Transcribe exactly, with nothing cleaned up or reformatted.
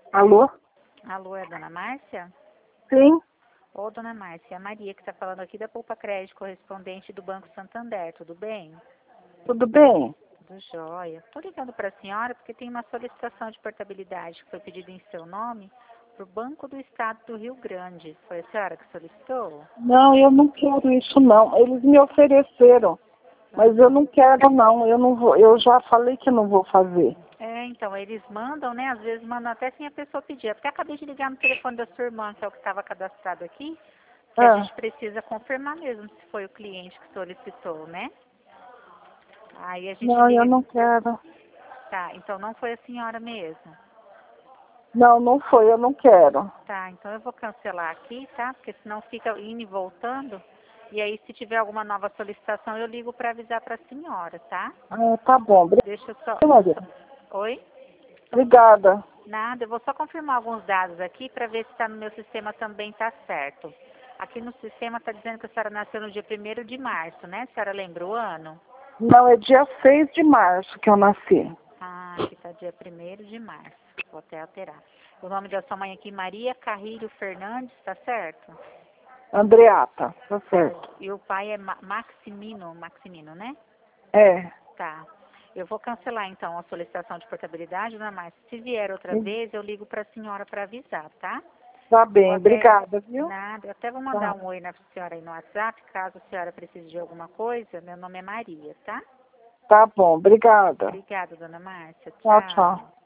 Alô? Alô, é a dona Márcia? Sim? Ô, dona Márcia, é a Maria que está falando aqui da Poupa Crédito, correspondente do Banco Santander, tudo bem? Tudo bem? Tudo jóia. Estou ligando para a senhora porque tem uma solicitação de portabilidade que foi pedida em seu nome para o Banco do Estado do Rio Grande. Foi a senhora que solicitou? Não, eu não quero isso não. Eles me ofereceram, mas eu não quero não. Eu não vou. Eu já falei que não vou fazer. É, então, eles mandam, né? Às vezes mandam até sem a pessoa pedir. É porque eu acabei de ligar no telefone da sua irmã, que é o que estava cadastrado aqui, que a Ah, gente precisa confirmar mesmo se foi o cliente que solicitou, né? Aí a gente não, eu liga. não quero. Tá, então não foi a senhora mesmo. Não, não foi. Eu não quero. Tá, então eu vou cancelar aqui, tá? Porque senão fica indo e voltando. E aí, se tiver alguma nova solicitação, eu ligo para avisar para a senhora, tá? Ah, tá bom. Obrigada, Deixa eu só. Maria. só- Oi? Obrigada. Nada, eu vou só confirmar alguns dados aqui para ver se está no meu sistema também tá certo. Aqui no sistema está dizendo que a senhora nasceu no dia primeiro de março, né? A senhora lembra o ano? Não, é dia seis de março que eu nasci. Ah, aqui está dia primeiro de março. Vou até alterar. O nome da sua mãe aqui, Maria Carrilho Fernandes, tá certo? Andreata, tá certo. E o pai é Ma- Maximino, Maximino, né? É. Tá. Eu vou cancelar então a solicitação de portabilidade, né? Mas se vier outra vez, eu ligo para a senhora para avisar, tá? Tá Eu vou bem, até, obrigada, viu? nada, eu até vou mandar Tá, um oi na senhora aí no WhatsApp, caso a senhora precise de alguma coisa. Meu nome é Maria, tá? tá bom, obrigada. Obrigada, dona Márcia. Tchau, tchau. Tchau.